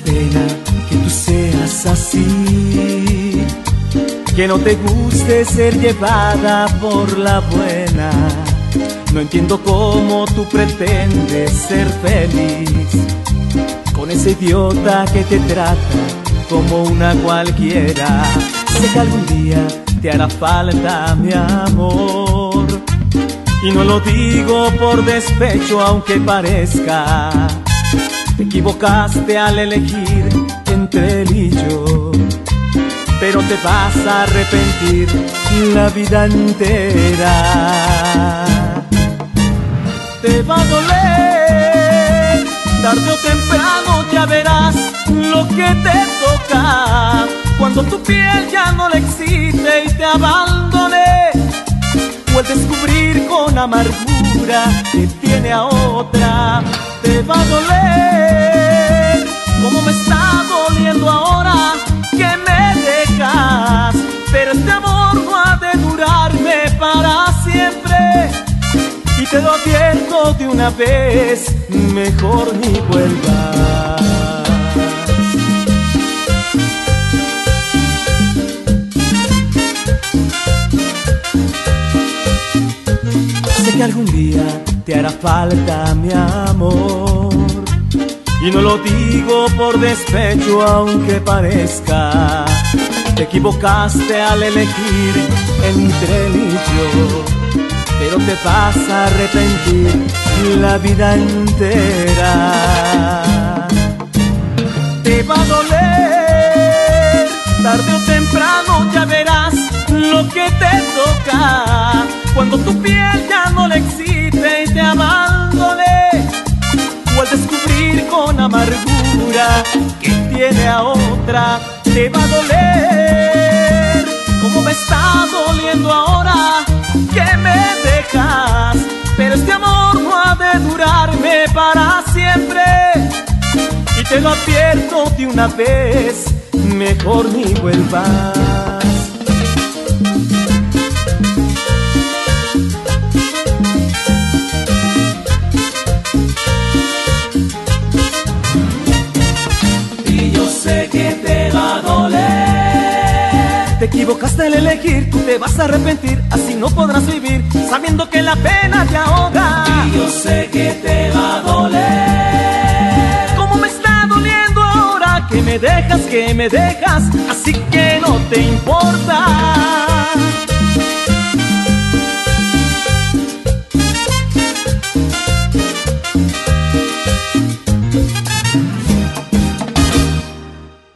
pena que tú seas así, que no te guste ser llevada por la buena. No entiendo cómo tú pretendes ser feliz con ese idiota que te trata como una cualquiera. Sé que algún día te hará falta mi amor, y no lo digo por despecho aunque parezca. Te equivocaste al elegir entre él y yo, pero te vas a arrepentir la vida entera. Te va a doler, tarde o temprano ya verás lo que te toca, cuando tu piel ya no le excite y te abandone, o el descubrir con amargura que tiene a otra. Te va a doler como me está doliendo ahora que me dejas, pero este amor no ha de durarme para siempre, y te lo advierto de una vez, mejor ni vuelvas. Sé que algún día te hará falta mi amor, y no lo digo por despecho aunque parezca. Te equivocaste al elegir entre él y yo, pero te vas a arrepentir la vida entera. Te va a doler, tarde o temprano ya verás lo que te toca, cuando tu piel ya no le excite y te abandone, o al descubrir con amargura que tiene a otra. Te va a doler como me está doliendo ahora que me dejas, pero este amor no ha de durarme para siempre, y te lo advierto de una vez, mejor ni vuelvas. Sé que te va a doler. Te equivocaste al elegir, tú te vas a arrepentir, así no podrás vivir, sabiendo que la pena te ahoga. Y yo sé que te va a doler. Como me está doliendo ahora que me dejas, así que no te importa.